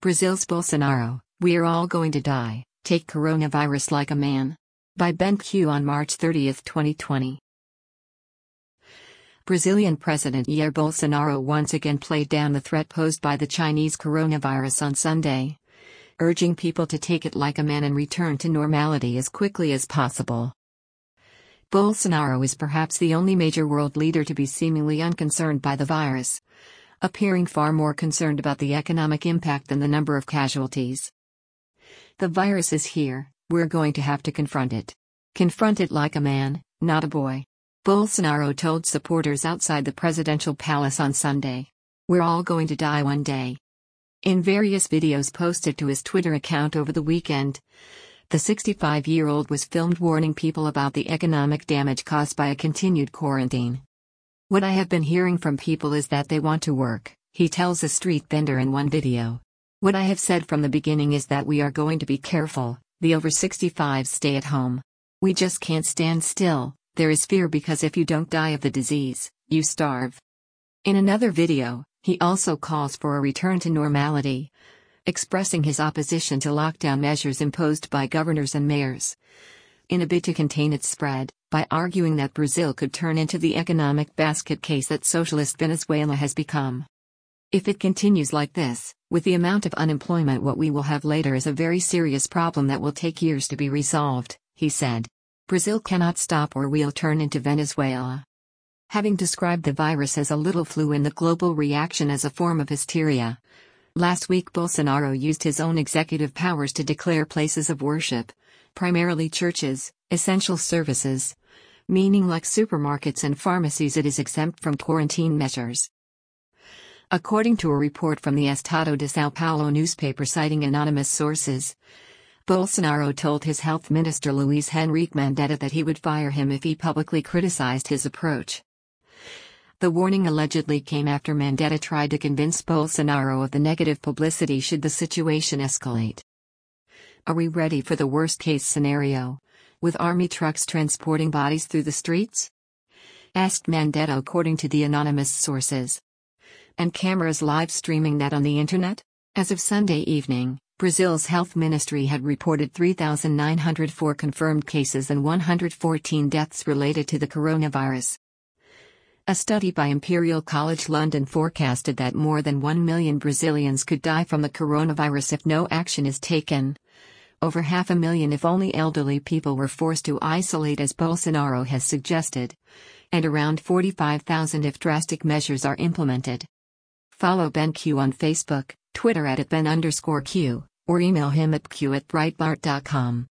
Brazil's Bolsonaro, "We are all going to die, take coronavirus like a man." By BenQ on March 30, 2020. Brazilian President Jair Bolsonaro once again played down the threat posed by the Chinese coronavirus on Sunday, urging people to take it like a man and return to normality as quickly as possible. Bolsonaro is perhaps the only major world leader to be seemingly unconcerned by the virus, appearing far more concerned about the economic impact than the number of casualties. "The virus is here, we're going to have to confront it. Confront it like a man, not a boy," Bolsonaro told supporters outside the presidential palace on Sunday. "We're all going to die one day." In various videos posted to his Twitter account over the weekend, the 65-year-old was filmed warning people about the economic damage caused by a continued quarantine. "What I have been hearing from people is that they want to work," he tells a street vendor in one video. "What I have said from the beginning is that we are going to be careful, the over 65s stay at home. We just can't stand still, there is fear because if you don't die of the disease, you starve." In another video, he also calls for a return to normality, expressing his opposition to lockdown measures imposed by governors and mayors, in a bid to contain its spread, by arguing that Brazil could turn into the economic basket case that socialist Venezuela has become. "If it continues like this, with the amount of unemployment, what we will have later is a very serious problem that will take years to be resolved," he said. "Brazil cannot stop or we'll turn into Venezuela." Having described the virus as a little flu and the global reaction as a form of hysteria, last week Bolsonaro used his own executive powers to declare places of worship, primarily churches, essential services, meaning like supermarkets and pharmacies, it is exempt from quarantine measures. According to a report from the Estado de São Paulo newspaper citing anonymous sources, Bolsonaro told his health minister Luiz Henrique Mandetta that he would fire him if he publicly criticized his approach. The warning allegedly came after Mandetta tried to convince Bolsonaro of the negative publicity should the situation escalate. "Are we ready for the worst-case scenario, with army trucks transporting bodies through the streets?" asked Mandetta, according to the anonymous sources. "And cameras live streaming that on the internet?" As of Sunday evening, Brazil's health ministry had reported 3,904 confirmed cases and 114 deaths related to the coronavirus. A study by Imperial College London forecasted that more than 1 million Brazilians could die from the coronavirus if no action is taken. Over 500,000 if only elderly people were forced to isolate as Bolsonaro has suggested, and around 45,000 if drastic measures are implemented. Follow BenQ on Facebook, Twitter @Ben_Q, or email him at q@breitbart.com.